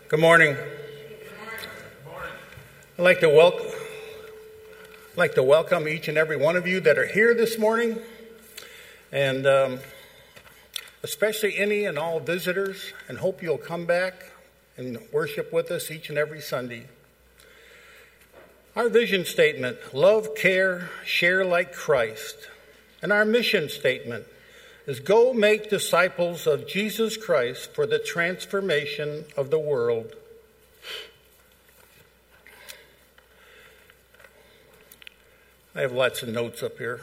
Good morning. I'd like to welcome each and every one of you that are here this morning, and especially any and all visitors, and hope you'll come back and worship with us each and every Sunday. Our vision statement, love, care, share like Christ. And our mission statement is go make disciples of Jesus Christ for the transformation of the world. I have lots of notes up here.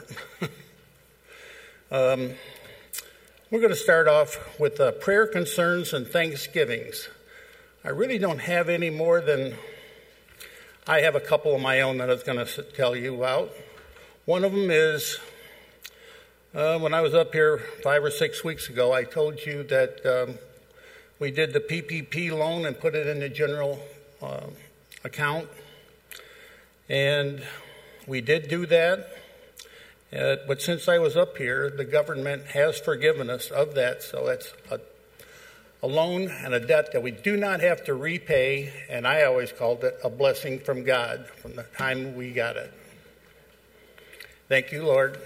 We're going to start off with prayer concerns and thanksgivings. I really don't have any more than I have a couple of my own that I was going to tell you about. One of them is when I was up here 5 or 6 weeks ago, I told you that we did the PPP loan and put it in the general account. And we did do that. But since I was up here, the government has forgiven us of that. So that's a loan and a debt that we do not have to repay. And I always called it a blessing from God from the time we got it. Thank you, Lord.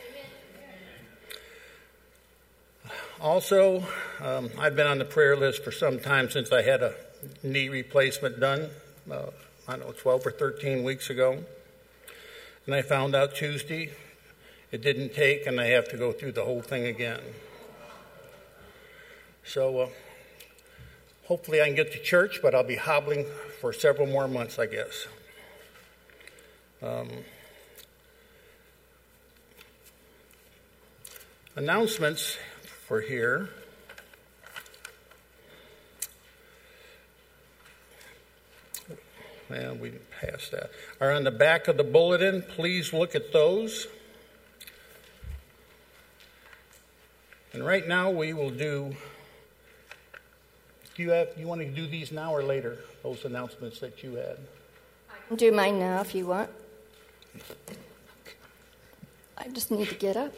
Also, I've been on the prayer list for some time since I had a knee replacement done, 12 or 13 weeks ago. And I found out Tuesday it didn't take, and I have to go through the whole thing again. So hopefully I can get to church, but I'll be hobbling for several more months, I guess. Announcements for here. Well, we passed that. Are on the back of the bulletin. Please look at those. And right now we will do. You want to do these now or later? Those announcements that you had. I can do mine now if you want. I just need to get up.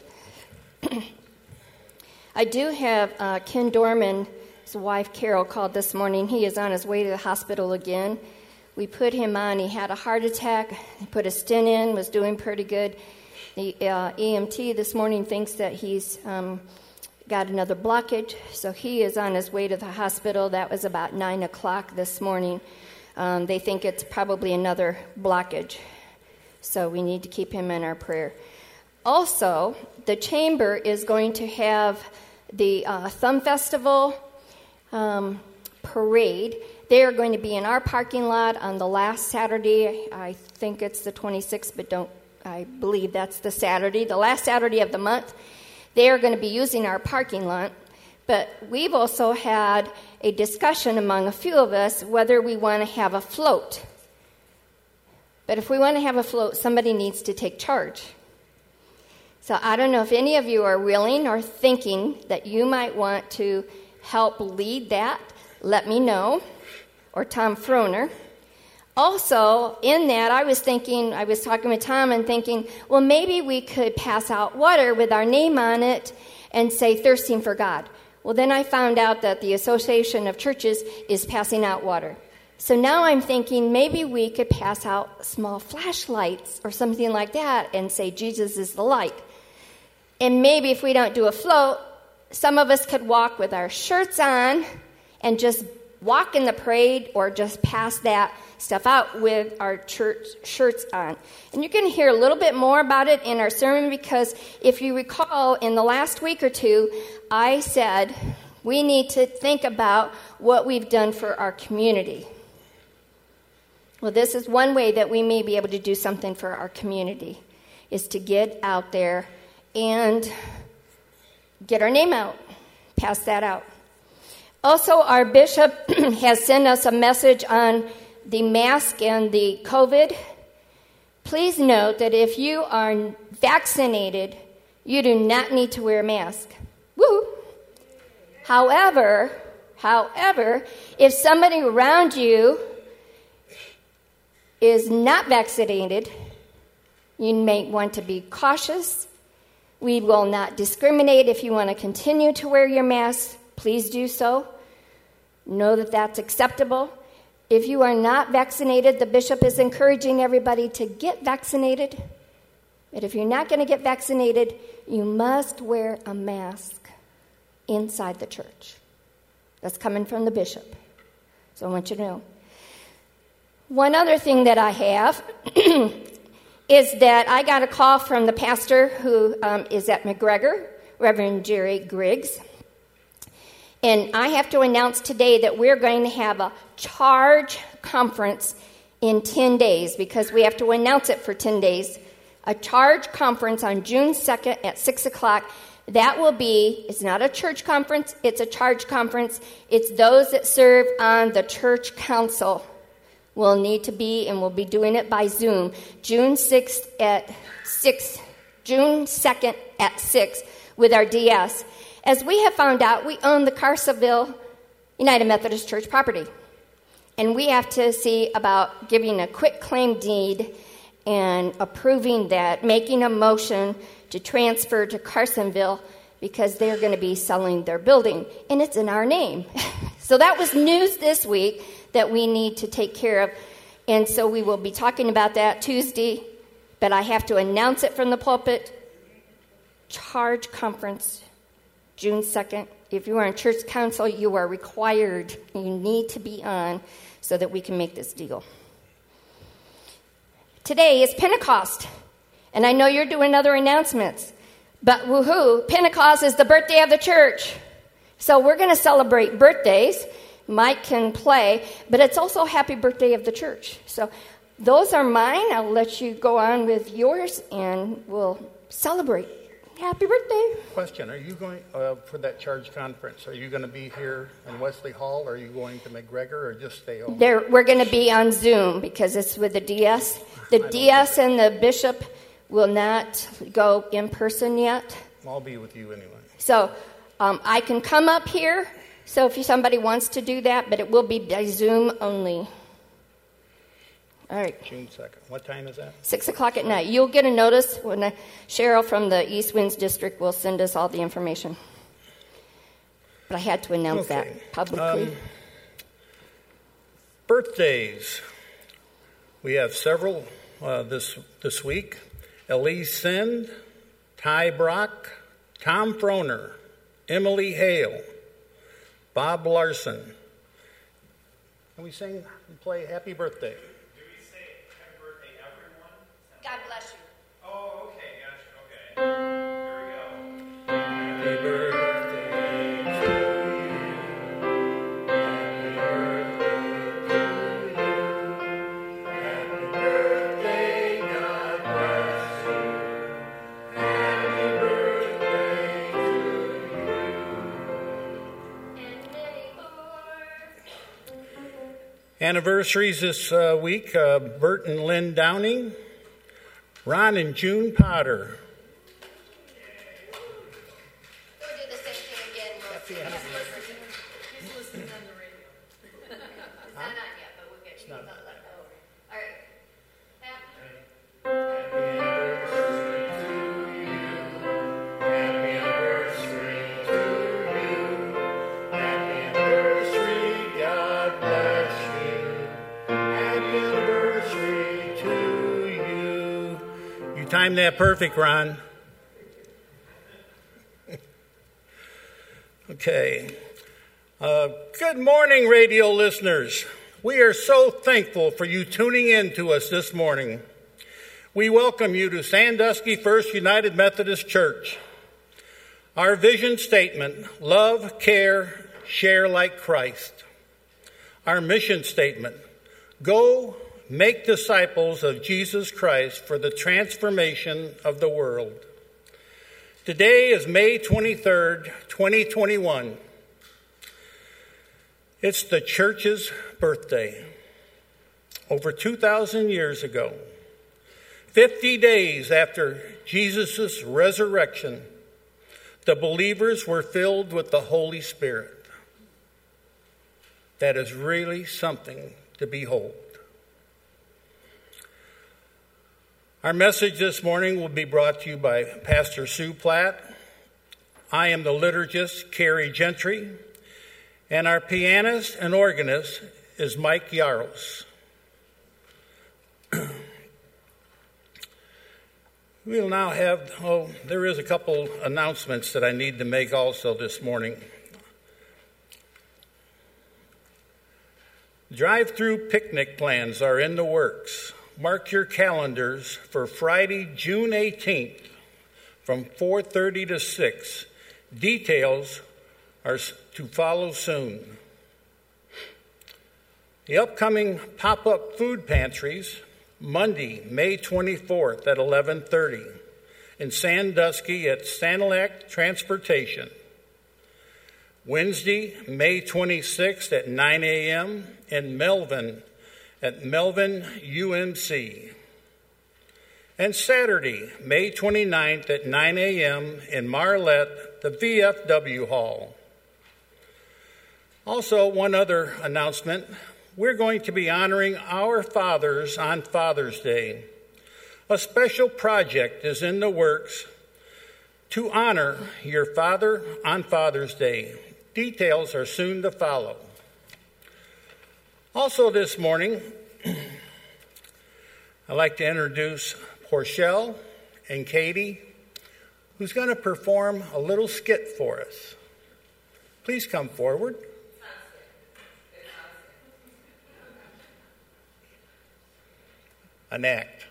I do have Ken Dorman's wife, Carol, called this morning. He is on his way to the hospital again. We put him on. He had a heart attack. He put a stent in, was doing pretty good. The EMT this morning thinks that he's got another blockage, so he is on his way to the hospital. That was about 9 o'clock this morning. They think it's probably another blockage, so we need to keep him in our prayer. Also, the chamber is going to have the Thumb Festival parade. They are going to be in our parking lot on the last Saturday. I think it's the 26th, but I believe that's the Saturday, the last Saturday of the month. They are going to be using our parking lot. But we've also had a discussion among a few of us whether we want to have a float. But if we want to have a float, somebody needs to take charge. So I don't know if any of you are willing or thinking that you might want to help lead that. Let me know. Or Tom Froner. Also, in that, I was talking with Tom and thinking, well, maybe we could pass out water with our name on it and say, thirsting for God. Well, then I found out that the Association of Churches is passing out water. So now I'm thinking maybe we could pass out small flashlights or something like that and say, Jesus is the light. And maybe if we don't do a float, some of us could walk with our shirts on and just walk in the parade or just pass that stuff out with our church shirts on. And you're going to hear a little bit more about it in our sermon because if you recall, in the last week or two, I said we need to think about what we've done for our community. Well, this is one way that we may be able to do something for our community, is to get out there and get our name out, pass that out. Also, our bishop has sent us a message on the mask and the COVID. Please note that if you are vaccinated, you do not need to wear a mask. Woo! However, if somebody around you is not vaccinated, you may want to be cautious. We will not discriminate. If you want to continue to wear your mask, please do so. know that that's acceptable. If you are not vaccinated, the bishop is encouraging everybody to get vaccinated. But if you're not going to get vaccinated, you must wear a mask inside the church. That's coming from the bishop. So I want you to know. One other thing that I have is that I got a call from the pastor who is at McGregor, Reverend Jerry Griggs. And I have to announce today that we're going to have a charge conference in 10 days because we have to announce it for 10 days. A charge conference on June 2nd at 6 o'clock. That will be, it's not a church conference, it's a charge conference. It's those that serve on the church council will need to be, and we'll be doing it by Zoom, June 2nd at 6 with our DS. As we have found out, we own the Carsonville United Methodist Church property. And we have to see about giving a quit claim deed and approving that, making a motion to transfer to Carsonville because they're going to be selling their building. And it's in our name. So that was news this week that we need to take care of. And so we will be talking about that Tuesday. But I have to announce it from the pulpit. Charge conference, June 2nd. If you are in church council, you are required. You need to be on so that we can make this deal. Today is Pentecost. And I know you're doing other announcements. But woohoo, Pentecost is the birthday of the church. So we're going to celebrate birthdays. Mike can play, but it's also happy birthday of the church. So those are mine. I'll let you go on with yours, and we'll celebrate. Happy birthday. Question, are you going, for that charge conference, are you going to be here in Wesley Hall, or are you going to McGregor, or just stay home? We're going to be on Zoom because it's with the DS. The DS and the bishop will not go in person yet. I'll be with you anyway. So I can come up here. So if somebody wants to do that, but it will be by Zoom only. All right. June 2nd. What time is that? 6 o'clock at night. You'll get a notice when Cheryl from the East Winds District will send us all the information. But I had to announce that publicly. Birthdays. We have several this week. Elise Send, Ty Brock, Tom Froner, Emily Hale, Bob Larson. Can we sing and play Happy Birthday? Do we say Happy Birthday, everyone? God bless you. Oh, okay, gotcha, okay. Here we go. Happy birthday to you. Happy birthday to you. Happy birthday, God bless you. Happy birthday to you. And many more. Anniversaries this week, Bert and Lynn Downing, Ron and June Potter. We'll do the same thing again. He's listening on the radio. It's not on yet, but we'll get you. Let it go. All right. Happy anniversary to you. Happy anniversary, God bless you. Happy anniversary to you. You timed that perfect, Ron. Okay. Good morning, radio listeners. We are so thankful for you tuning in to us this morning. We welcome you to Sandusky First United Methodist Church. Our vision statement, love, care, share like Christ. Our mission statement, go make disciples of Jesus Christ for the transformation of the world. Today is May 23rd, 2021. It's the church's birthday. Over 2,000 years ago, 50 days after Jesus' resurrection, the believers were filled with the Holy Spirit. That is really something to behold. Our message this morning will be brought to you by Pastor Sue Platt. I am the liturgist, Carrie Gentry, And our pianist and organist is Mike Yaros. We'll now have, there is a couple announcements that I need to make also this morning. Drive-through picnic plans are in the works. Mark your calendars for Friday, June 18th from 4:30 to 6. Details are to follow soon. The upcoming pop-up food pantries, Monday, May 24th at 11:30 in Sandusky at Sanilac Transportation. Wednesday, May 26th at 9 a.m. in Melvin at Melvin UMC. And Saturday, May 29th at 9 a.m. in Marlette, the VFW Hall. Also, one other announcement. We're going to be honoring our fathers on Father's Day. A special project is in the works to honor your father on Father's Day. Details are soon to follow. Also this morning, I'd like to introduce Porchelle and Katie, who's going to perform a little skit for us. Please come forward. An act.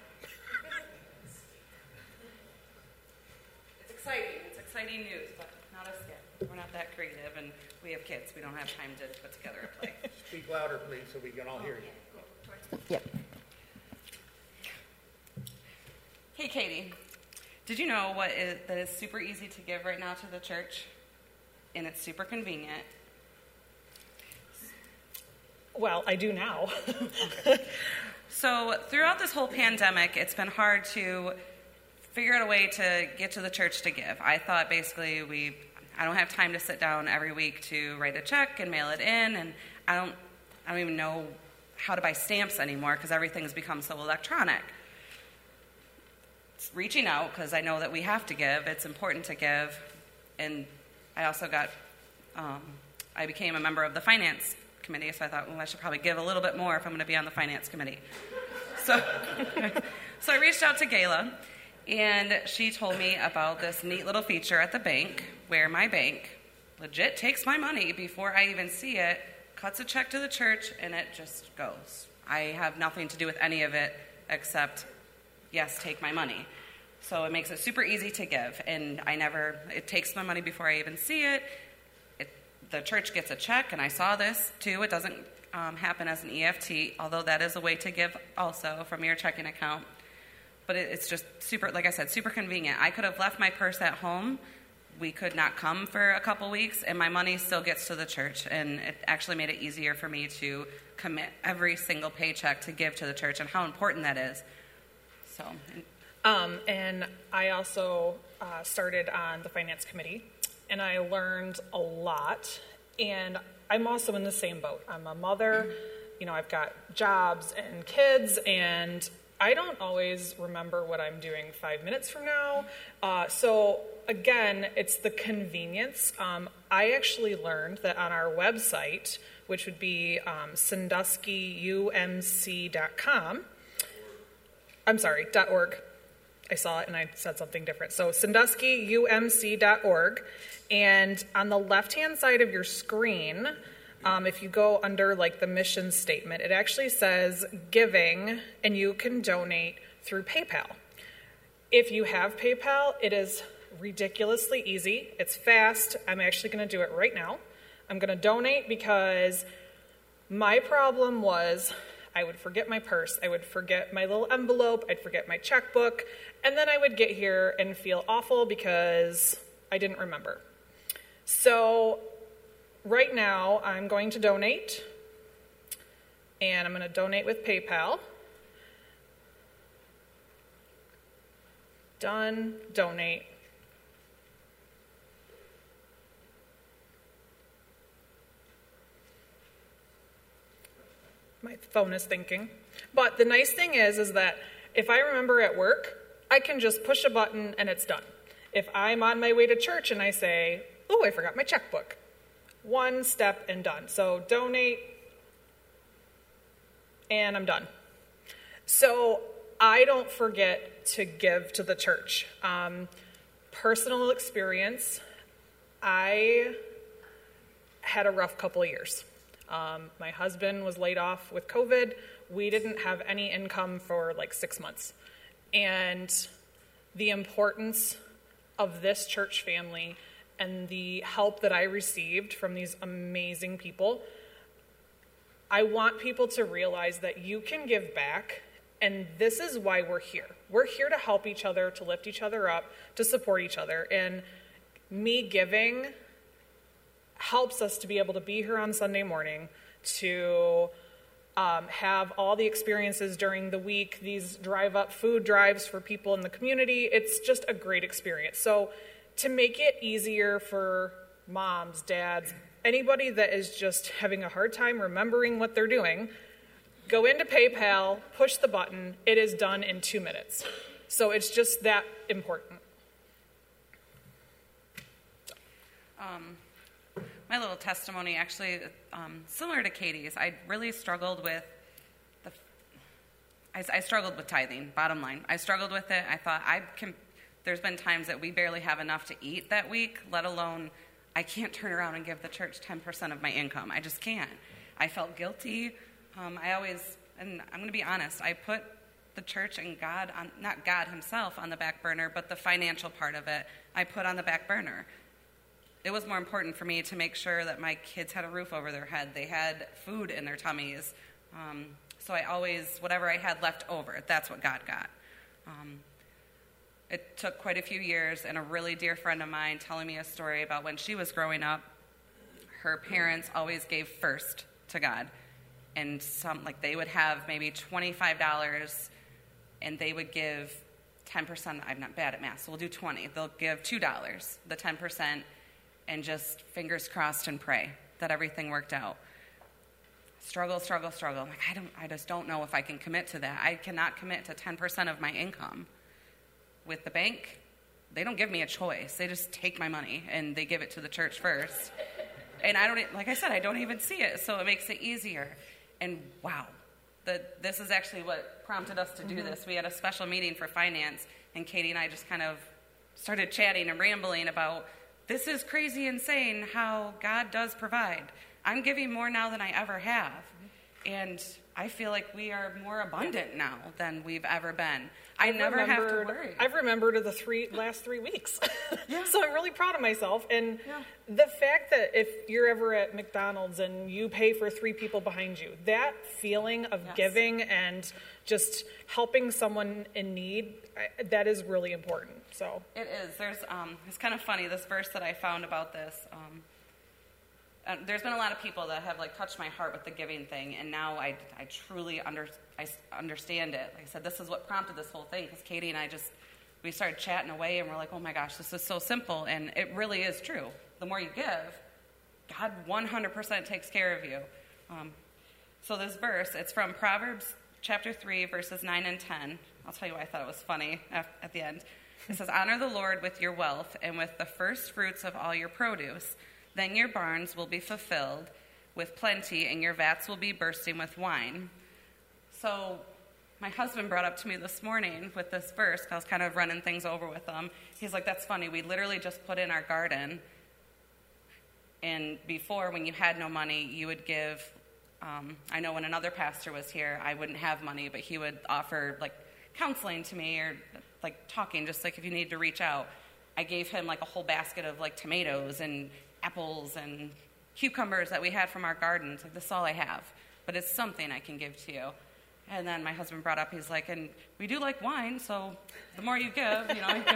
It's exciting. It's exciting news, but not a skit. We're not that creative, and we have kids. We don't have time to put together a play. Speak louder, please, so we can all hear you. Yep. Hey, Katie, did you know that is super easy to give right now to the church? And it's super convenient. Well, I do now. So throughout this whole pandemic, it's been hard to figure out a way to get to the church to give. I thought basically I don't have time to sit down every week to write a check and mail it in, and I don't even know how to buy stamps anymore because everything's become so electronic. It's reaching out because I know that we have to give. It's important to give, and I also I became a member of the finance committee, so I thought, well, I should probably give a little bit more if I'm going to be on the finance committee. So I reached out to Gayla, and she told me about this neat little feature at the bank where my bank legit takes my money before I even see it, cuts a check to the church, and it just goes. I have nothing to do with any of it except, yes, take my money. So it makes it super easy to give, and it takes my money before I even see it. The church gets a check, and I saw this too. It doesn't happen as an EFT, although that is a way to give also from your checking account. But it's just super, like I said, super convenient. I could have left my purse at home. We could not come for a couple weeks, and my money still gets to the church. And it actually made it easier for me to commit every single paycheck to give to the church and how important that is. So. And I also started on the finance committee, and I learned a lot. And I'm also in the same boat. I'm a mother. I've got jobs and kids, and I don't always remember what I'm doing 5 minutes from now. So again, it's the convenience. I actually learned that on our website, which would be sanduskyumc.com. I'm sorry, .org. I saw it and I said something different. So sanduskyumc.org. And on the left-hand side of your screen, if you go under like the mission statement, it actually says giving, and you can donate through PayPal. If you have PayPal, it is ridiculously easy. It's fast. I'm actually going to do it right now. I'm going to donate because my problem was I would forget my purse. I would forget my little envelope. I'd forget my checkbook. And then I would get here and feel awful because I didn't remember. So right now I'm going to donate. And I'm going to donate with PayPal. Done. Donate. My phone is thinking. But the nice thing is that if I remember at work, I can just push a button and it's done. If I'm on my way to church and I say, oh, I forgot my checkbook, One step and done. So donate, and I'm done. So I don't forget to give to the church. Personal experience, I had a rough couple of years. My husband was laid off with COVID. We didn't have any income for like 6 months. And the importance of this church family and the help that I received from these amazing people, I want people to realize that you can give back, and this is why we're here. We're here to help each other, to lift each other up, to support each other. And me giving helps us to be able to be here on Sunday morning, to have all the experiences during the week, these drive-up food drives for people in the community. It's just a great experience. So to make it easier for moms, dads, anybody that is just having a hard time remembering what they're doing, go into PayPal, push the button, it is done in 2 minutes. So it's just that important. My little testimony, actually, similar to Katie's, I really struggled with I struggled with tithing, bottom line. I struggled with it. I thought, there's been times that we barely have enough to eat that week, let alone I can't turn around and give the church 10% of my income. I just can't. I felt guilty. And I'm going to be honest, I put the church and God, not God himself on the back burner, but the financial part of it, I put on the back burner. It was more important for me to make sure that my kids had a roof over their head. They had food in their tummies. So I always, whatever I had left over, that's what God got. It took quite a few years, and a really dear friend of mine telling me a story about when she was growing up, her parents always gave first to God. And they would have maybe $25, and they would give 10%. I'm not bad at math, so we'll do 20. They'll give $2, the 10%, and just fingers crossed and pray that everything worked out. Struggle. I'm like, I just don't know if I can commit to that. I cannot commit to 10% of my income. With the bank, they don't give me a choice. They just take my money and they give it to the church first. And like I said, I don't even see it, so it makes it easier. And wow, this is actually what prompted us to do this. We had a special meeting for finance, and Katie and I just kind of started chatting and rambling about, this is crazy insane how God does provide. I'm giving more now than I ever have. And I feel like we are more abundant now than we've ever been. I never have to worry. I've remembered the last 3 weeks. Yeah. So I'm really proud of myself. And the fact that if you're ever at McDonald's and you pay for 3 people behind you, that feeling of giving and just helping someone in need, that is really important. So it is. It's kind of funny, this verse that I found about this. There's been a lot of people that have touched my heart with the giving thing, and now I truly understand it. Like I said, this is what prompted this whole thing, because Katie and I we started chatting away, and we're like, oh my gosh, this is so simple, and it really is true. The more you give, God 100% takes care of you. So this verse, it's from Proverbs chapter 3, verses 9 and 10. I'll tell you why I thought it was funny at the end. It says, honor the Lord with your wealth and with the first fruits of all your produce. Then your barns will be fulfilled with plenty, and your vats will be bursting with wine. So my husband brought up to me this morning with this verse, because I was kind of running things over with him. He's like, that's funny. We literally just put in our garden. And before, when you had no money, you would give, I know when another pastor was here, I wouldn't have money, but he would offer counseling to me, or talking, just if you need to reach out. I gave him a whole basket of tomatoes and apples and cucumbers that we had from our gardens. This is all I have, but it's something I can give to you. And then my husband brought up, he's like, and we do like wine, so the more you give,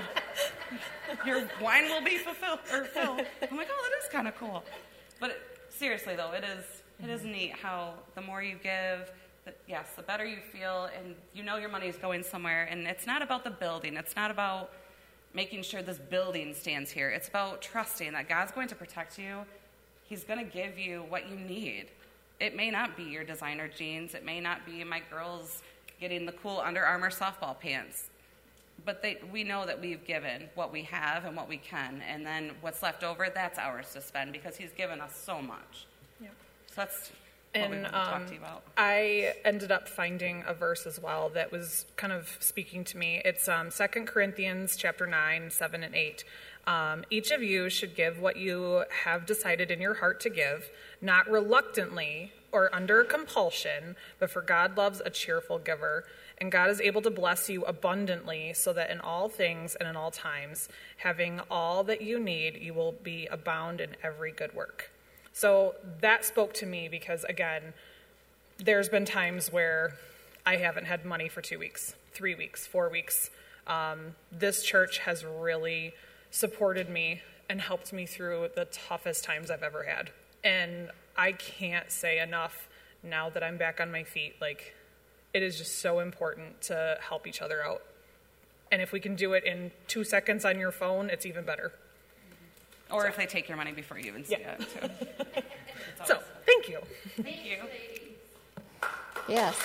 your wine will be filled. I'm like, oh, that is kind of cool. But seriously though, it is neat how the more you give, the better you feel, and your money is going somewhere. And it's not about the building. It's not about making sure this building stands here. It's about trusting that God's going to protect you. He's going to give you what you need. It may not be your designer jeans. It may not be my girls getting the cool Under Armour softball pants. but we know that we've given what we have and what we can, and then what's left over, that's ours to spend because he's given us so much. Yeah. So that's what we want to talk to you about. I ended up finding a verse as well that was kind of speaking to me. It's 2 Corinthians chapter 9, 7, and 8. Each of you should give what you have decided in your heart to give, not reluctantly or under compulsion, but for God loves a cheerful giver. And God is able to bless you abundantly so that in all things and in all times, having all that you need, you will be abound in every good work. So that spoke to me because, again, there's been times where I haven't had money for 2 weeks, 3 weeks, 4 weeks. This church has really supported me and helped me through the toughest times I've ever had. And I can't say enough now that I'm back on my feet. Like, it is just so important to help each other out. And if we can do it in 2 seconds on your phone, it's even better. Or if they take your money before you even see it, too. So, thank you. Thank you. Yes.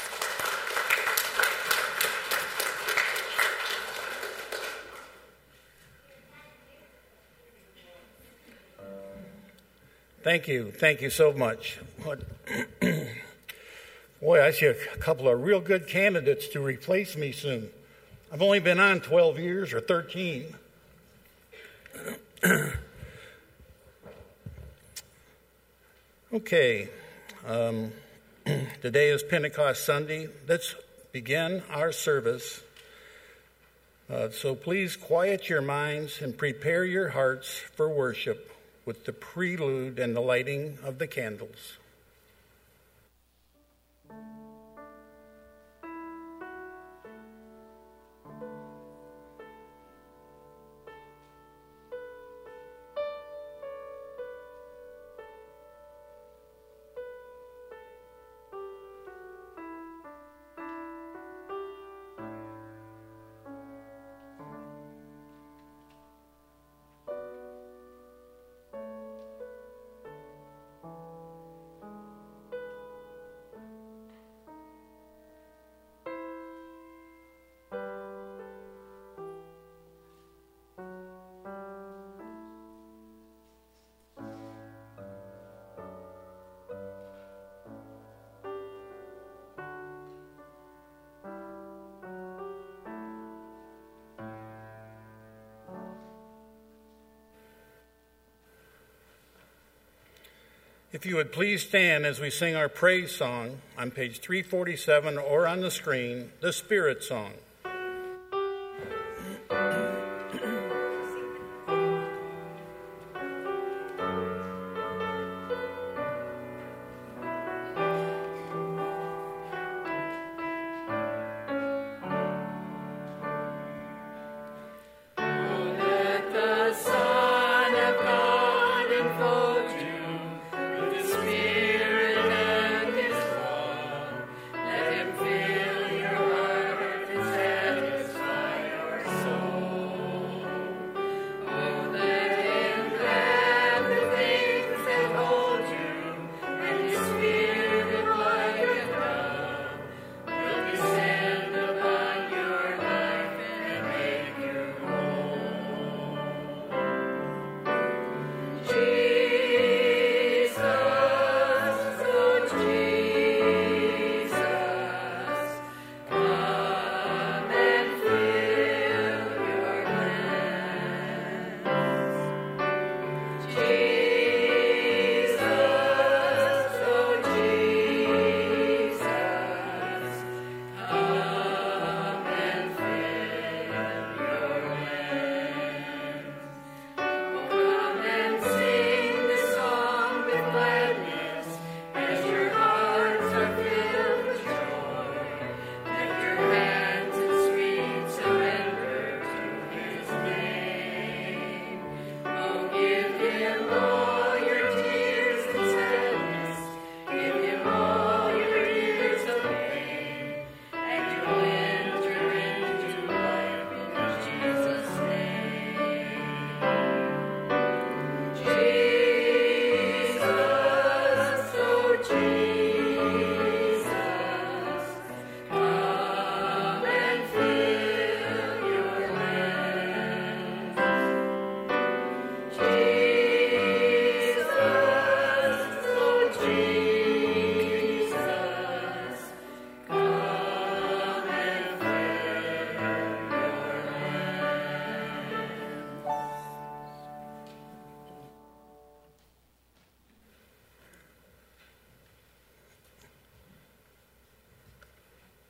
Thank you. Thank you so much. Boy, I see a couple of real good candidates to replace me soon. I've only been on 12 years or 13. Okay. Today is Pentecost Sunday. Let's begin our service. So please quiet your minds and prepare your hearts for worship with the prelude and the lighting of the candles. If you would please stand as we sing our praise song on page 347 or on the screen, the Spirit Song. Let him fill your heart with his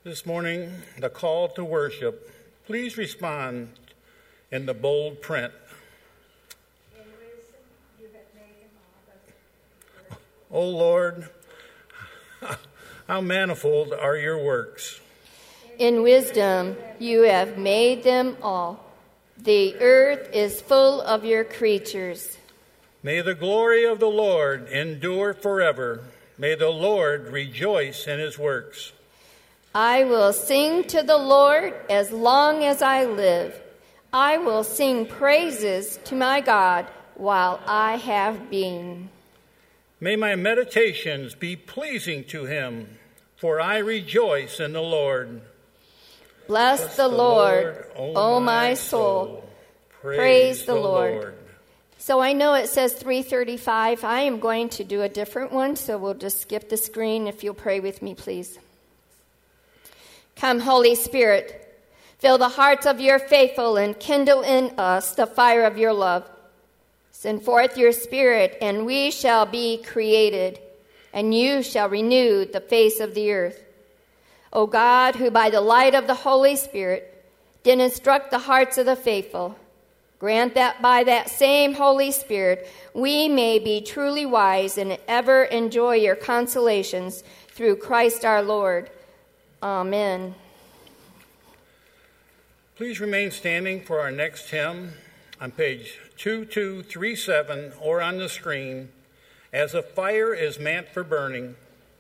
This morning, the call to worship. Please respond in the bold print. O Lord, how manifold are your works. In wisdom you have made them all. The earth is full of your creatures. May the glory of the Lord endure forever. May the Lord rejoice in his works. I will sing to the Lord as long as I live. I will sing praises to my God while I have being. May my meditations be pleasing to him, for I rejoice in the Lord. Bless the Lord, O my soul. Praise the Lord. So I know it says 3:35. I am going to do a different one, so we'll just skip the screen if you'll pray with me, please. Come, Holy Spirit, fill the hearts of your faithful and kindle in us the fire of your love. Send forth your Spirit, and we shall be created, and you shall renew the face of the earth. O God, who by the light of the Holy Spirit did instruct the hearts of the faithful, grant that by that same Holy Spirit we may be truly wise and ever enjoy your consolations through Christ our Lord. Amen. Please remain standing for our next hymn on page 2237 or on the screen, As a Fire is Meant for Burning.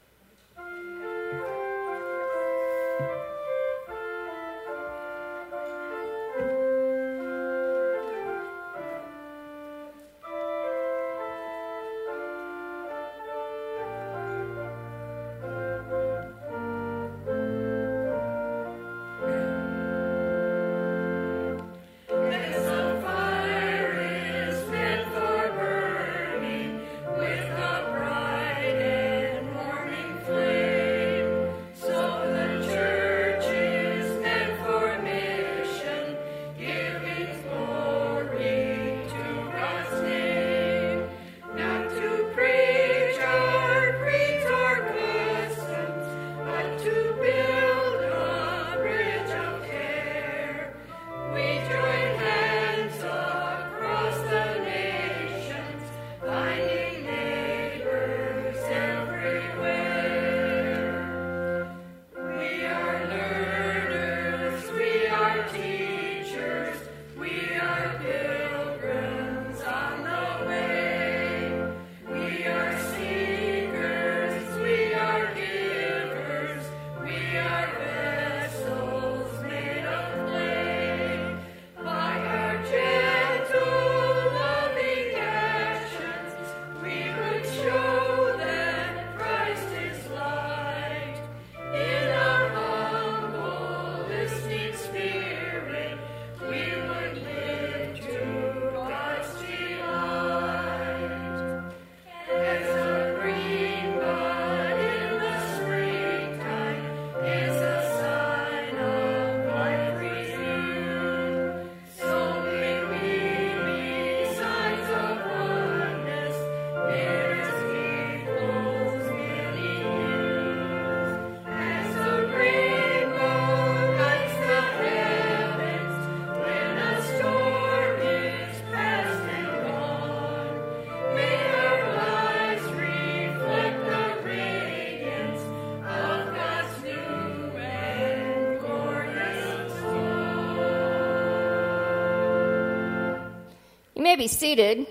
You may be seated.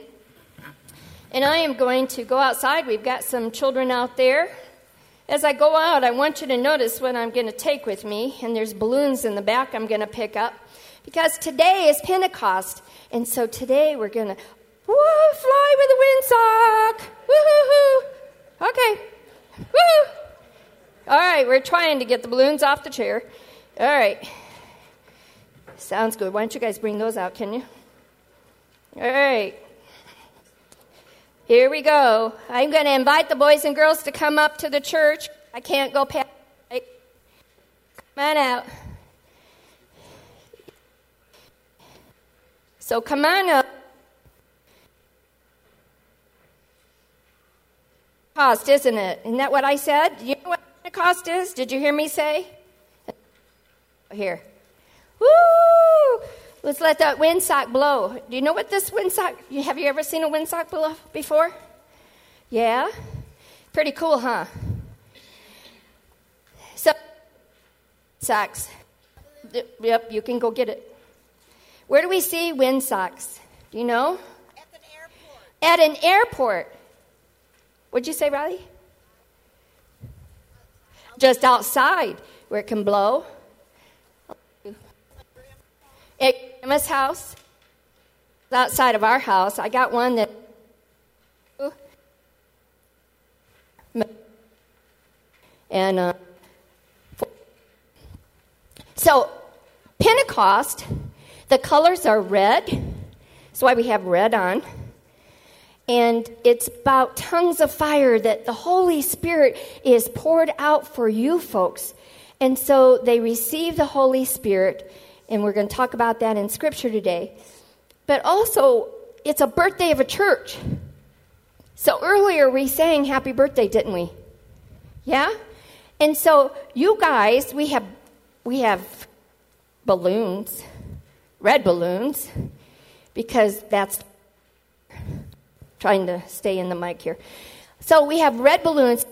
And I am going to go outside. We've got some children out there. As I go out, I want you to notice what I'm going to take with me. And there's balloons in the back I'm going to pick up. Because today is Pentecost. And so today we're going to fly with the windsock. Woo-hoo-hoo. Okay. Woo. All right, we're trying to get the balloons off the chair. All right. Sounds good. Why don't you guys bring those out, can you? All right. Here we go. I'm going to invite the boys and girls to come up to the church. I can't go past. Come on out. So come on up. Pentecost, isn't it? Isn't that what I said? You know what Pentecost is? Did you hear me say? Here. Woo! Let's let that windsock blow. Do you know what this windsock, have you ever seen a windsock blow before? Yeah? Pretty cool, huh? So, socks. Yep, you can go get it. Where do we see windsocks? Do you know? At an airport. At an airport. What'd you say, Riley? Just outside where it can blow. At Grandma's house, outside of our house, I got one that. And so Pentecost, the colors are red. That's why we have red on. And it's about tongues of fire that the Holy Spirit is poured out for you folks. And so they receive the Holy Spirit, and we're going to talk about that in Scripture today. But also, it's a birthday of a church. So earlier we sang happy birthday, didn't we? Yeah? And so you guys, we have balloons, red balloons, because that's trying to stay in the mic here. So we have red balloons.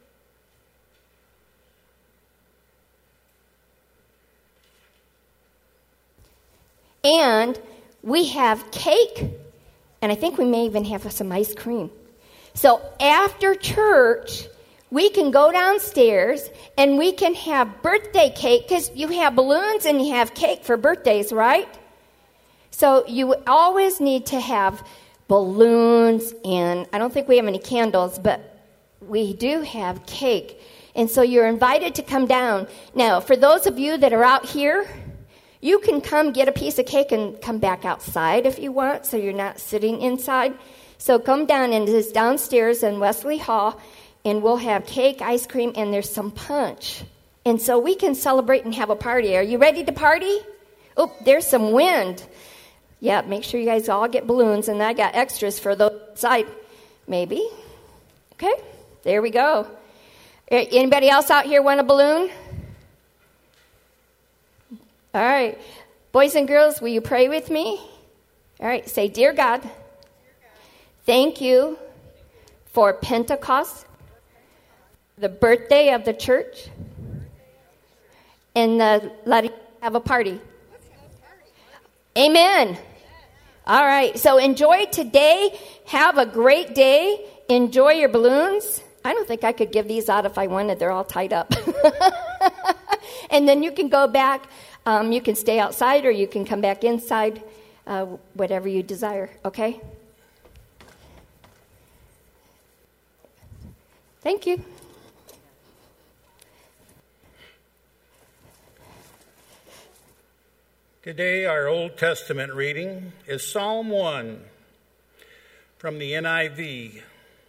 And we have cake, and I think we may even have some ice cream. So after church, we can go downstairs and we can have birthday cake, because you have balloons and you have cake for birthdays, right? So you always need to have balloons, and I don't think we have any candles, but we do have cake. And so you're invited to come down. Now, for those of you that are out here, you can come get a piece of cake and come back outside if you want, so you're not sitting inside. So come down, and it's downstairs in Wesley Hall, and we'll have cake, ice cream, and there's some punch. And so we can celebrate and have a party. Are you ready to party? Oh, there's some wind. Yeah, make sure you guys all get balloons, and I got extras for those outside, maybe. Okay, there we go. Anybody else out here want a balloon? All right. Boys and girls, will you pray with me? All right, say, Dear God, thank you for Pentecost, the birthday of the church, and letting us have a party. Amen. All right, so enjoy today. Have a great day. Enjoy your balloons. I don't think I could give these out if I wanted. They're all tied up. And then you can go back. You can stay outside or you can come back inside, whatever you desire, okay? Thank you. Today, our Old Testament reading is Psalm 1 from the NIV.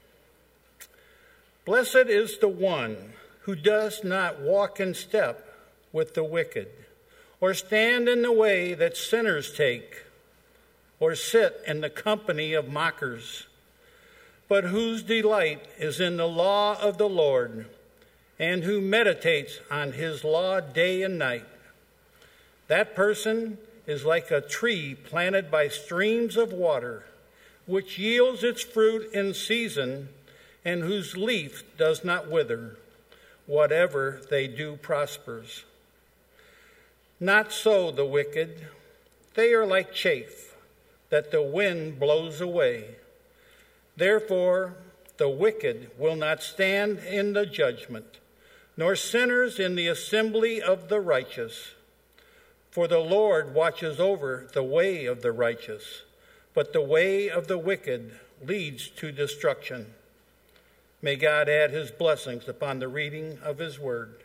Blessed is the one who does not walk in step with the wicked, or stand in the way that sinners take, or sit in the company of mockers, but whose delight is in the law of the Lord, and who meditates on his law day and night. That person is like a tree planted by streams of water, which yields its fruit in season, and whose leaf does not wither. Whatever they do prospers. Not so the wicked. They are like chaff that the wind blows away. Therefore, the wicked will not stand in the judgment, nor sinners in the assembly of the righteous. For the Lord watches over the way of the righteous, but the way of the wicked leads to destruction. May God add his blessings upon the reading of his word.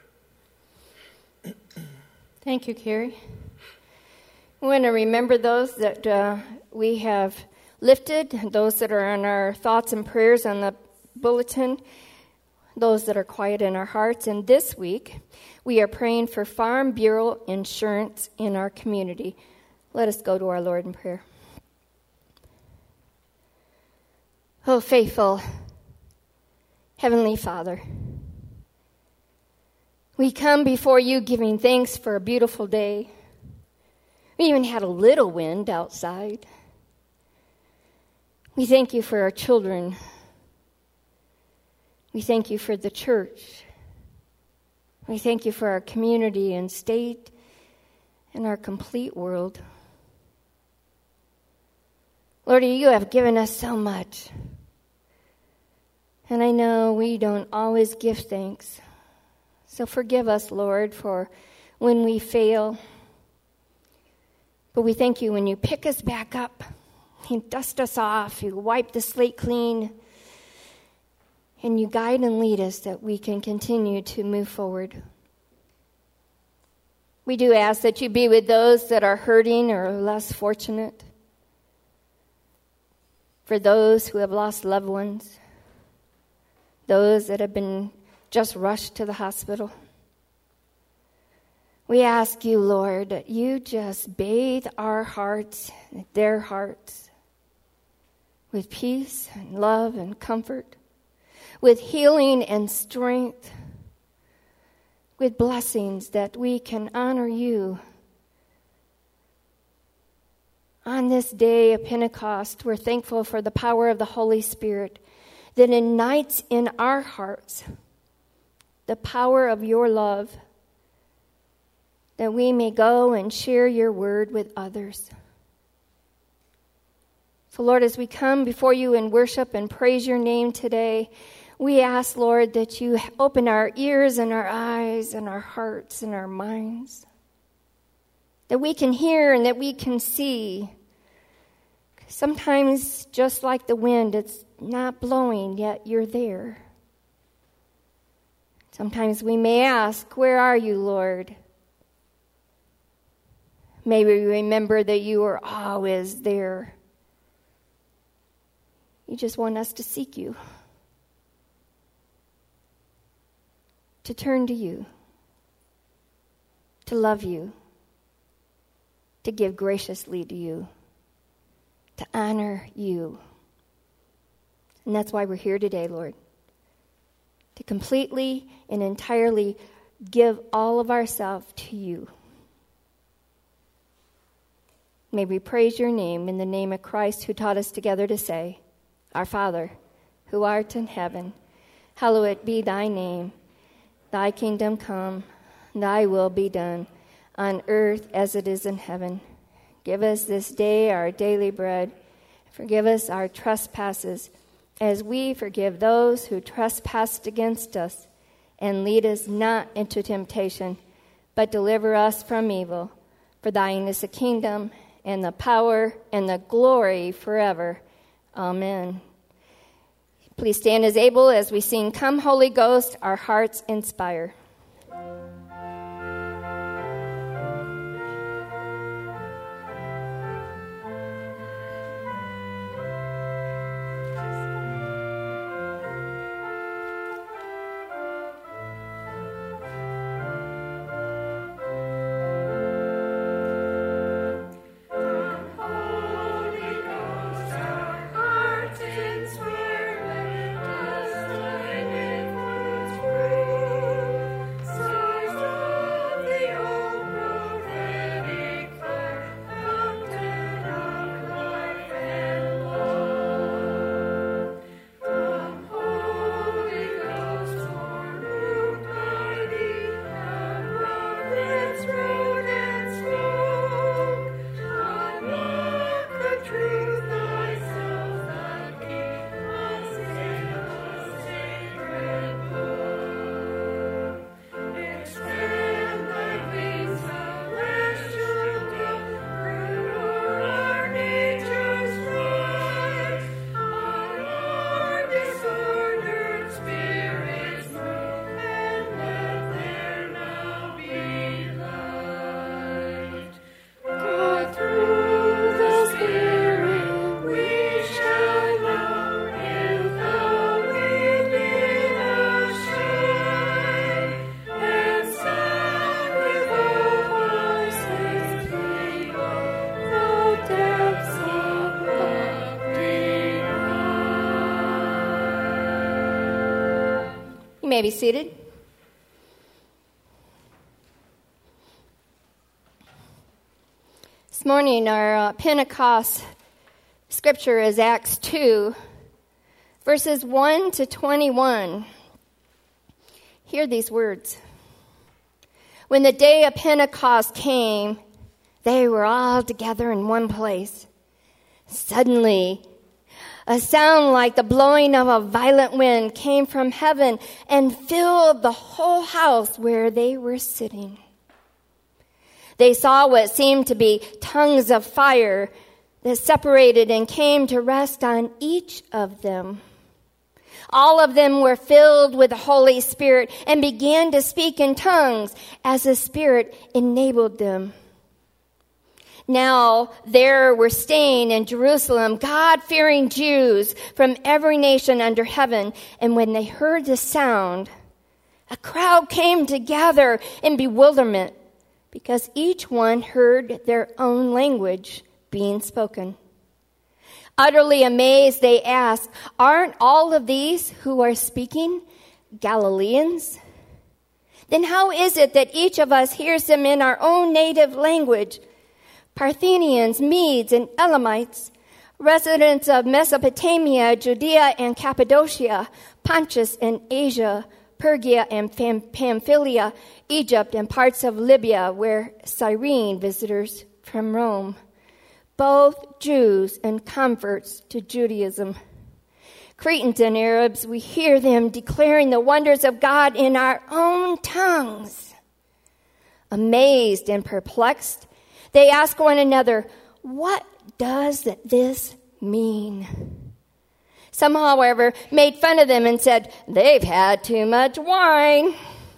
Thank you, Carrie. I want to remember those that we have lifted, those that are on our thoughts and prayers on the bulletin, those that are quiet in our hearts. And this week, we are praying for Farm Bureau insurance in our community. Let us go to our Lord in prayer. Oh, faithful Heavenly Father, We come before you giving thanks for a beautiful day. We even had a little wind outside. We thank you for our children. We thank you for the church. We thank you for our community and state and our complete world. Lord, you have given us so much. And I know we don't always give thanks. So forgive us, Lord, for when we fail. But we thank you when you pick us back up, you dust us off, you wipe the slate clean, and you guide and lead us that we can continue to move forward. We do ask that you be with those that are hurting or less fortunate, for those who have lost loved ones, those that have been just rushed to the hospital. We ask you, Lord, that you just bathe our hearts, their hearts, with peace and love and comfort, with healing and strength, with blessings that we can honor you. On this day of Pentecost, we're thankful for the power of the Holy Spirit that ignites in our hearts the power of your love, that we may go and share your word with others. So, Lord, as we come before you and worship and praise your name today, we ask, Lord, that you open our ears and our eyes and our hearts and our minds, that we can hear and that we can see. Sometimes, just like the wind, it's not blowing, yet you're there. Sometimes we may ask, where are you, Lord? May we remember that you are always there. You just want us to seek you, to turn to you, to love you, to give graciously to you, to honor you. And that's why we're here today, Lord, to completely and entirely give all of ourselves to you. May we praise your name in the name of Christ, who taught us together to say, Our Father, who art in heaven, hallowed be thy name. Thy kingdom come, thy will be done, on earth as it is in heaven. Give us this day our daily bread. Forgive us our trespasses, as we forgive those who trespass against us. And lead us not into temptation, but deliver us from evil. For thine is the kingdom, and the power, and the glory forever. Amen. Please stand as able as we sing, Come Holy Ghost, our hearts inspire. You may be seated. morning, our Pentecost scripture is Acts 2, verses 1 to 21. Hear these words. When the day of Pentecost came, they were all together in one place. Suddenly, a sound like the blowing of a violent wind came from heaven and filled the whole house where they were sitting. They saw what seemed to be tongues of fire that separated and came to rest on each of them. All of them were filled with the Holy Spirit and began to speak in tongues as the Spirit enabled them. Now there were staying in Jerusalem God-fearing Jews from every nation under heaven, and when they heard the sound, a crowd came together in bewilderment, because each one heard their own language being spoken. Utterly amazed, they asked, "Aren't all of these who are speaking Galileans? Then how is it that each of us hears them in our own native language? Parthians, Medes, and Elamites, residents of Mesopotamia, Judea and Cappadocia, Pontus and Asia, Phrygia and Pamphylia, Egypt and parts of Libya, where Cyrene visitors from Rome, both Jews and converts to Judaism. Cretans and Arabs, we hear them declaring the wonders of God in our own tongues." Amazed and perplexed, they ask one another, "What does this mean?" Some, however, made fun of them and said, "They've had too much wine."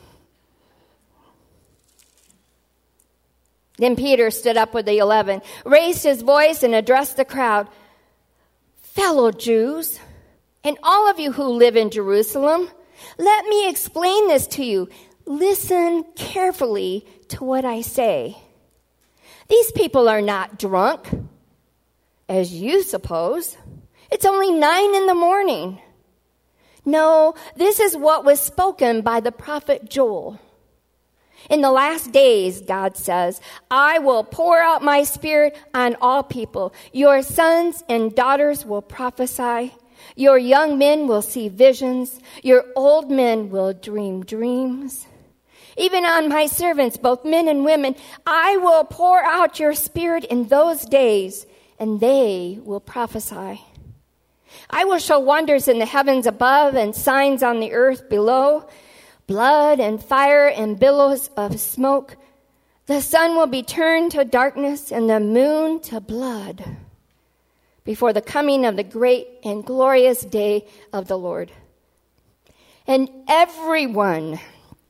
Then Peter stood up with the 11, raised his voice, and addressed the crowd. "Fellow Jews, and all of you who live in Jerusalem, let me explain this to you. Listen carefully to what I say. These people are not drunk, as you suppose. It's only 9 a.m. No, this is what was spoken by the prophet Joel. In the last days, God says, I will pour out my spirit on all people. Your sons and daughters will prophesy. Your young men will see visions. Your old men will dream dreams. Even on my servants, both men and women, I will pour out your spirit in those days, and they will prophesy. I will show wonders in the heavens above and signs on the earth below, blood and fire and billows of smoke. The sun will be turned to darkness and the moon to blood before the coming of the great and glorious day of the Lord. And everyone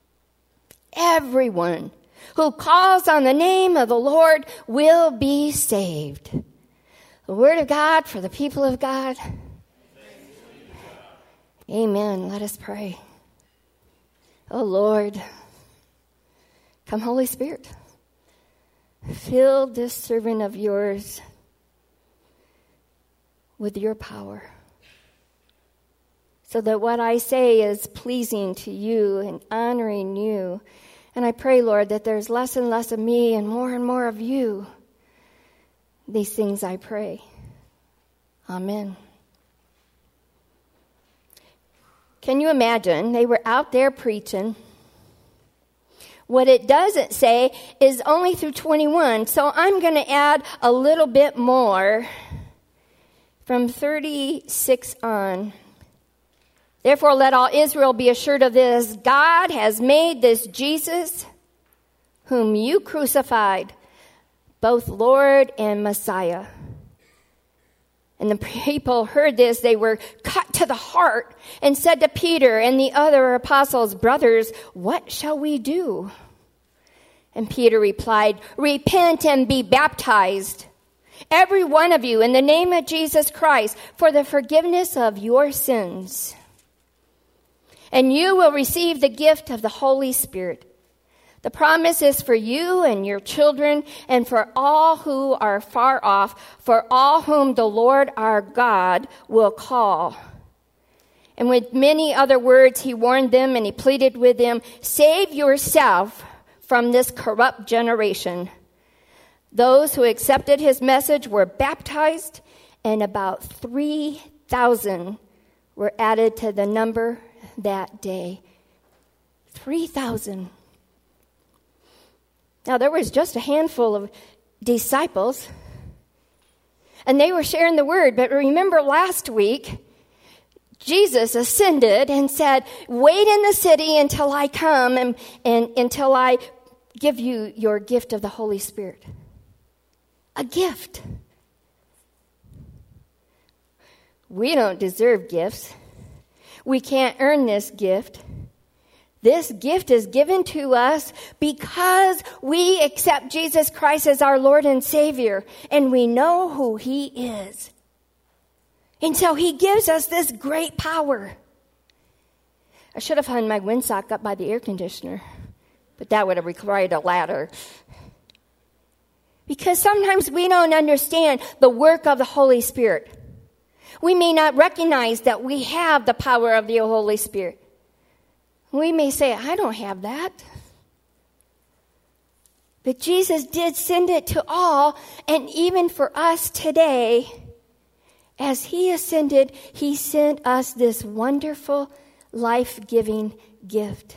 who calls on the name of the Lord will be saved." The word of God for the people of God. Amen. Let us pray. Oh Lord, come Holy Spirit, fill this servant of yours with your power, so that what I say is pleasing to you and honoring you. And I pray, Lord, that there's less and less of me and more of you. These things I pray. Amen. Can you imagine? They were out there preaching. What it doesn't say is only through 21, so I'm going to add a little bit more from 36 on. Therefore, let all Israel be assured of this. God has made this Jesus, whom you crucified, both Lord and Messiah. And the people heard this. They were cut to the heart and said to Peter and the other apostles, "Brothers, what shall we do?" And Peter replied, "Repent and be baptized, every one of you, in the name of Jesus Christ, for the forgiveness of your sins. And you will receive the gift of the Holy Spirit. The promise is for you and your children and for all who are far off, for all whom the Lord our God will call." And with many other words, he warned them and he pleaded with them, "Save yourself from this corrupt generation." Those who accepted his message were baptized, and about 3,000 were added to the number that day. 3,000. Now, there was just a handful of disciples, and they were sharing the word. But remember last week, Jesus ascended and said, wait in the city until I come and until I give you your gift of the Holy Spirit. A gift. We don't deserve gifts. We can't earn this gift. This gift is given to us because we accept Jesus Christ as our Lord and Savior, and we know who He is. And so He gives us this great power. I should have hung my windsock up by the air conditioner, but that would have required a ladder. Because sometimes we don't understand the work of the Holy Spirit. We may not recognize that we have the power of the Holy Spirit. We may say, I don't have that. But Jesus did send it to all, and even for us today, as He ascended, He sent us this wonderful, life-giving gift.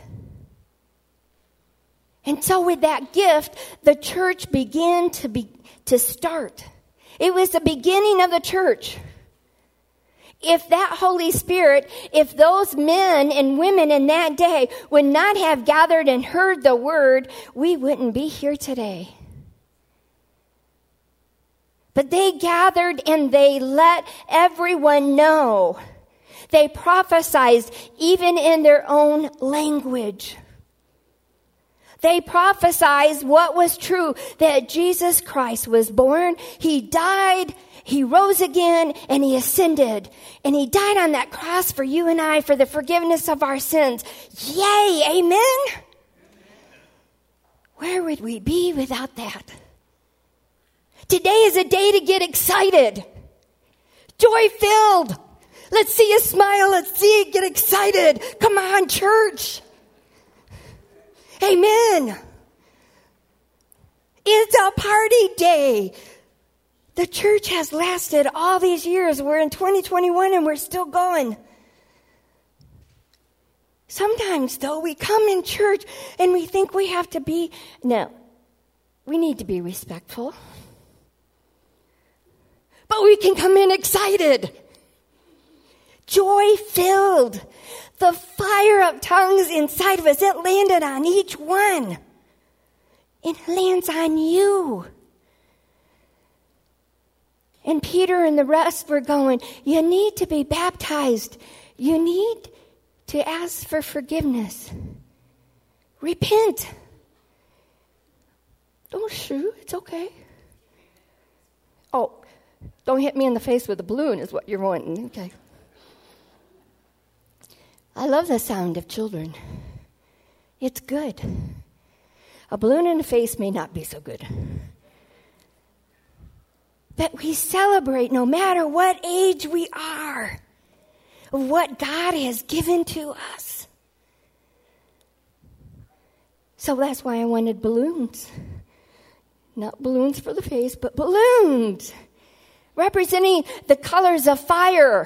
And so with that gift, the church began to start. It was the beginning of the church. If that Holy Spirit, if those men and women in that day would not have gathered and heard the word, we wouldn't be here today. But they gathered and they let everyone know. They prophesied even in their own language. They prophesied what was true, that Jesus Christ was born, He died, He rose again, and He ascended. And He died on that cross for you and I for the forgiveness of our sins. Yay, amen? Where would we be without that? Today is a day to get excited. Joy-filled. Let's see you smile. Let's see you get excited. Come on, church. Amen. It's a party day. The church has lasted all these years. We're in 2021 and we're still going. Sometimes, though, we come in church and we think we have to be... No, we need to be respectful. But we can come in excited. Joy-filled. The fire of tongues inside of us, it landed on each one. It lands on you. And Peter and the rest were going, you need to be baptized. You need to ask for forgiveness. Repent. Don't shoot, it's okay. Oh, don't hit me in the face with a balloon is what you're wanting. Okay. I love the sound of children. It's good. A balloon in the face may not be so good. But we celebrate no matter what age we are of what God has given to us. So that's why I wanted balloons. Not balloons for the face, but balloons representing the colors of fire.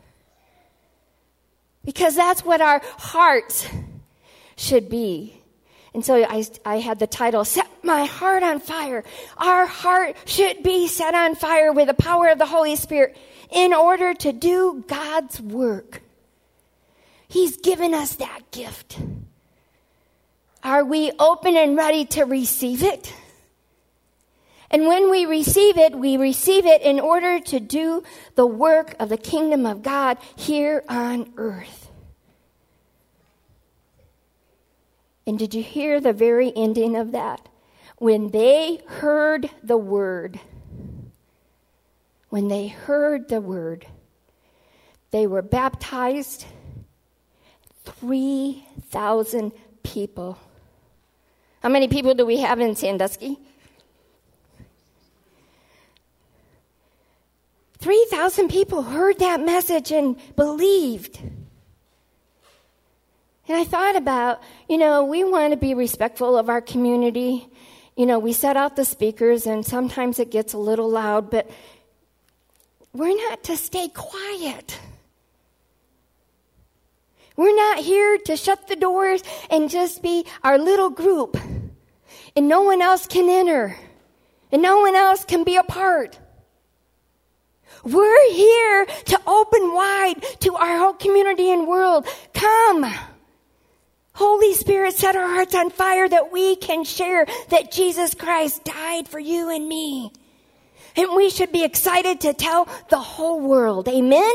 Because that's what our hearts should be. And so I had the title, Set My Heart on Fire. Our heart should be set on fire with the power of the Holy Spirit in order to do God's work. He's given us that gift. Are we open and ready to receive it? And when we receive it in order to do the work of the kingdom of God here on earth. And did you hear the very ending of that? When they heard the word, they were baptized, 3,000 people. How many people do we have in Sandusky? 3,000 people heard that message and believed. And I thought about, we want to be respectful of our community. we set out the speakers, and sometimes it gets a little loud, but we're not to stay quiet. We're not here to shut the doors and just be our little group, and no one else can enter, and no one else can be a part. We're here to open wide to our whole community and world. Come. Holy Spirit, set our hearts on fire that we can share that Jesus Christ died for you and me. And we should be excited to tell the whole world. Amen?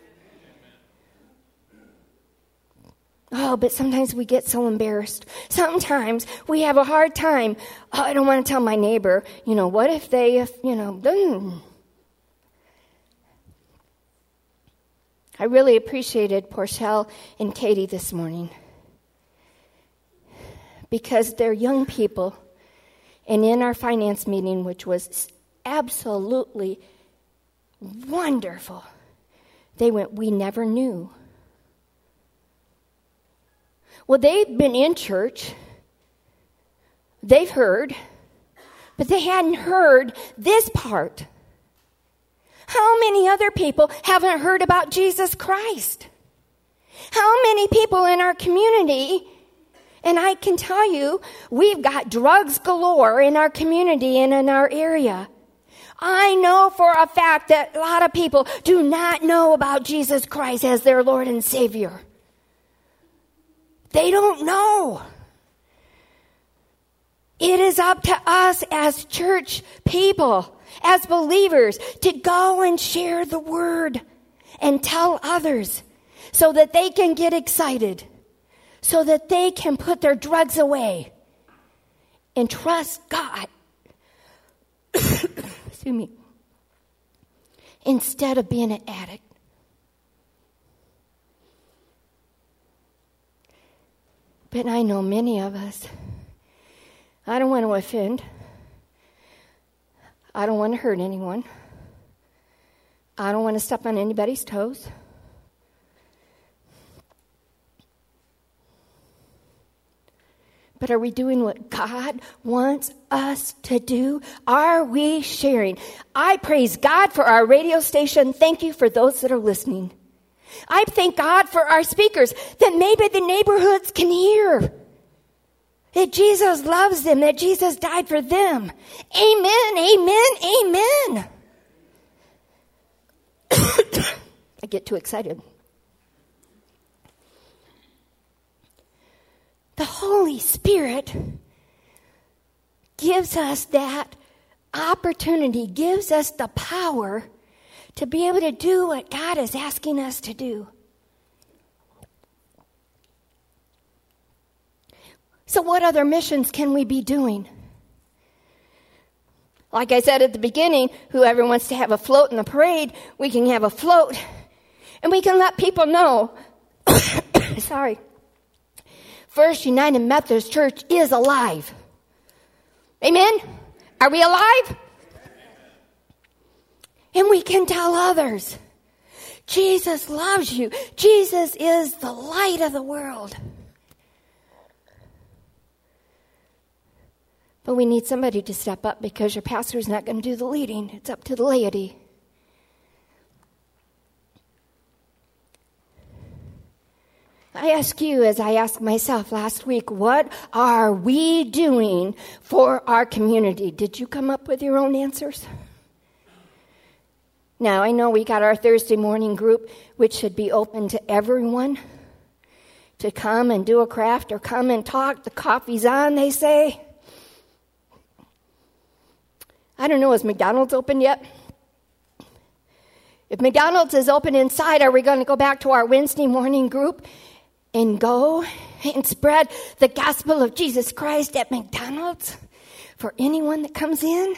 Oh, but sometimes we get so embarrassed. Sometimes we have a hard time. Oh, I don't want to tell my neighbor. What if they, I really appreciated Porchelle and Katie this morning, because they're young people, and in our finance meeting, which was absolutely wonderful, they went, we never knew. Well, they've been in church, they've heard, but they hadn't heard this part. How many other people haven't heard about Jesus Christ? How many people in our community? And I can tell you, we've got drugs galore in our community and in our area. I know for a fact that a lot of people do not know about Jesus Christ as their Lord and Savior. They don't know. It is up to us as church people, as believers, to go and share the word and tell others so that they can get excited, so that they can put their drugs away and trust God. Excuse me. Instead of being an addict. But I know many of us, I don't want to offend. I don't want to hurt anyone. I don't want to step on anybody's toes. But are we doing what God wants us to do? Are we sharing? I praise God for our radio station. Thank you for those that are listening. I thank God for our speakers, that maybe the neighborhoods can hear that Jesus loves them, that Jesus died for them. Amen, amen, amen. I get too excited. The Holy Spirit gives us that opportunity, gives us the power to be able to do what God is asking us to do. So what other missions can we be doing? Like I said at the beginning, whoever wants to have a float in the parade, we can have a float. And we can let people know, sorry, First United Methodist Church is alive. Amen? Are we alive? And we can tell others, Jesus loves you. Jesus is the light of the world. But we need somebody to step up, because your pastor's not going to do the leading. It's up to the laity. I ask you, as I asked myself last week, what are we doing for our community? Did you come up with your own answers? Now, I know we got our Thursday morning group, which should be open to everyone to come and do a craft or come and talk. The coffee's on, they say. I don't know, is McDonald's open yet? If McDonald's is open inside, are we going to go back to our Wednesday morning group and go and spread the gospel of Jesus Christ at McDonald's for anyone that comes in?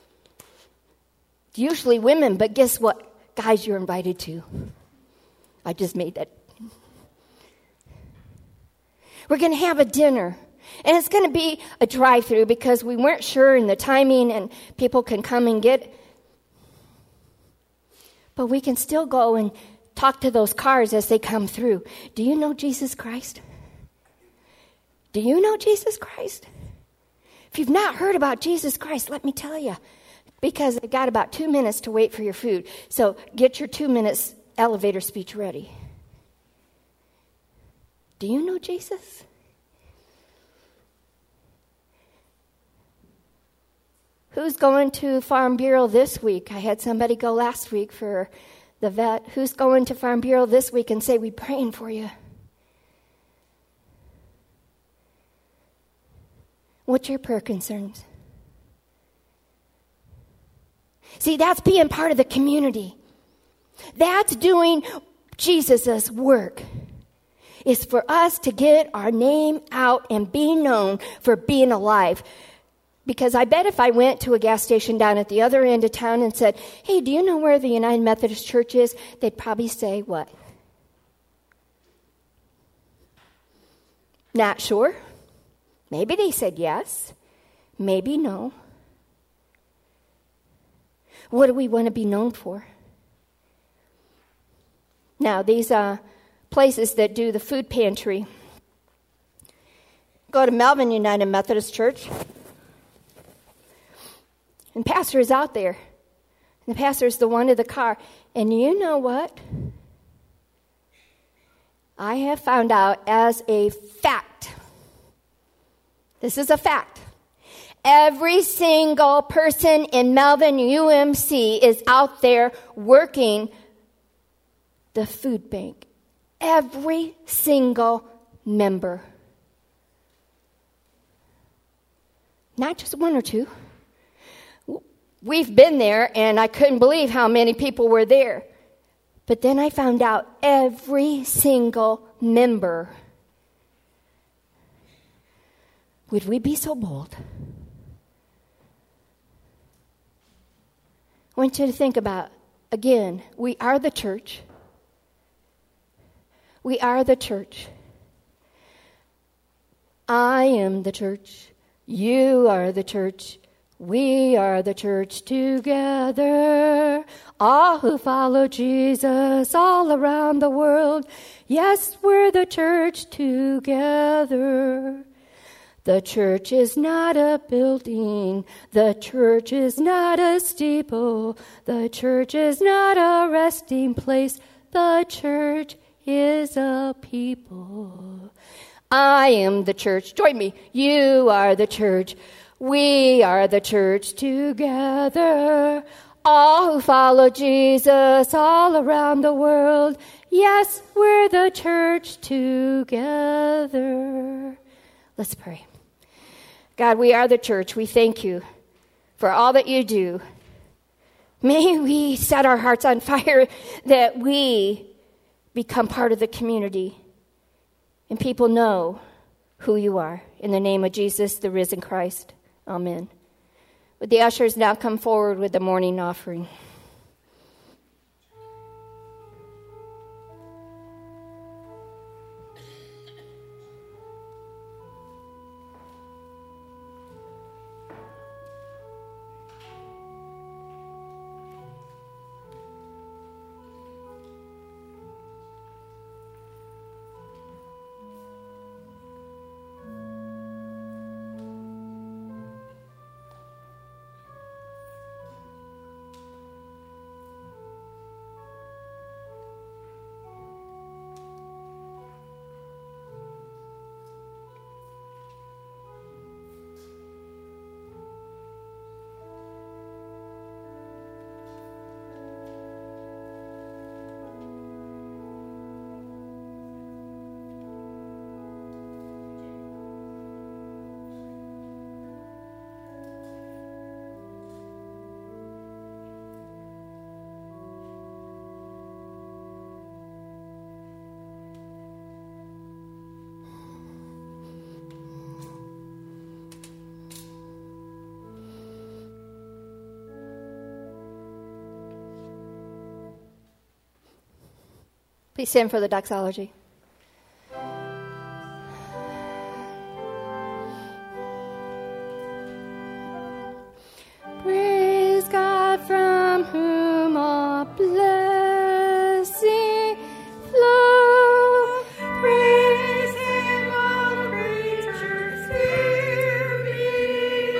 Usually women, but guess what? Guys, you're invited to. I just made that. We're going to have a dinner. And it's going to be a drive-through, because we weren't sure in the timing and people can come and get. But we can still go and talk to those cars as they come through. Do you know Jesus Christ? Do you know Jesus Christ? If you've not heard about Jesus Christ, let me tell you, because I got about 2 minutes to wait for your food. So get your 2 minutes elevator speech ready. Do you know Jesus? Who's going to Farm Bureau this week? I had somebody go last week for the vet. Who's going to Farm Bureau this week and say, we're praying for you? What's your prayer concerns? See, that's being part of the community. That's doing Jesus' work. Is for us to get our name out and be known for being alive. Because I bet if I went to a gas station down at the other end of town and said, hey, do you know where the United Methodist Church is? They'd probably say, what? Not sure. Maybe they said yes. Maybe no. What do we want to be known for? Now, these places that do the food pantry. Go to Melvin United Methodist Church. And pastor is out there. And the pastor is the one in the car. And you know what? I have found out as a fact. This is a fact. Every single person in Melvin UMC is out there working the food bank. Every single member. Not just one or two. We've been there, and I couldn't believe how many people were there. But then I found out every single member. Would we be so bold? I want you to think about, again, we are the church. We are the church. I am the church. You are the church. We are the church together. All who follow Jesus all around the world. Yes, we're the church together. The church is not a building. The church is not a steeple. The church is not a resting place. The church is a people. I am the church. Join me. You are the church. We are the church together. All who follow Jesus all around the world. Yes, we're the church together. Let's pray. God, we are the church. We thank you for all that you do. May we set our hearts on fire that we become part of the community and people know who you are. In the name of Jesus, the risen Christ. Amen. Would the ushers now come forward with the morning offering? Please stand for the doxology. Praise God from whom all blessing flow. Praise Him, all creatures here below.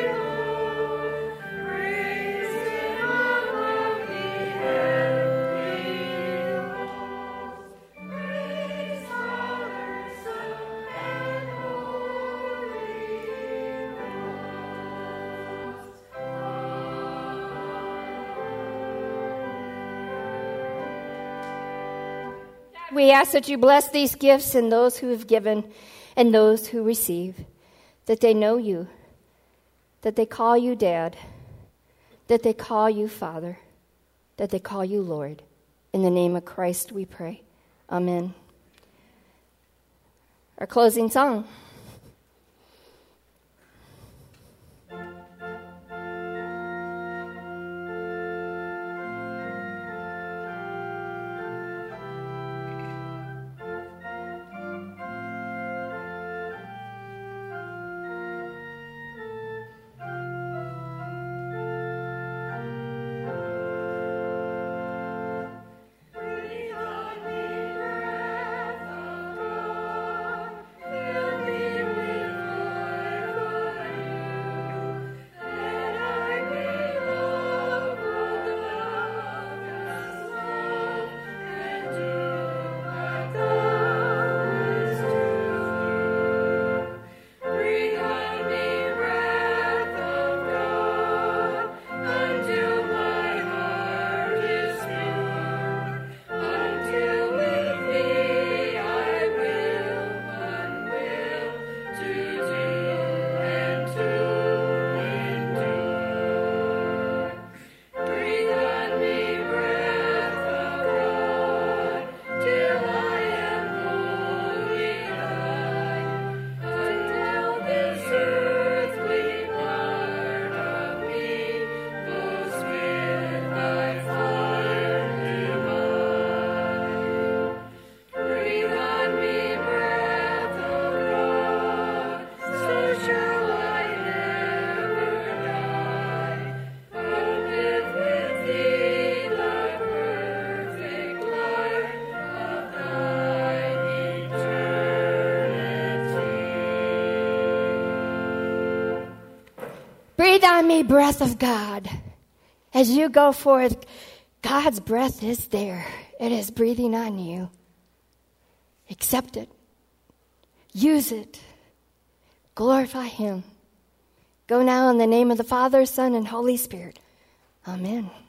we ask that you bless these gifts and those who have given and those who receive, that they know you, that they call you Dad, that they call you Father, that they call you Lord. In the name of Christ we pray. Amen. Our closing song. Breathe on me, breath of God. As you go forth, God's breath is there. It is breathing on you. Accept it. Use it. Glorify Him. Go now in the name of the Father, Son, and Holy Spirit. Amen.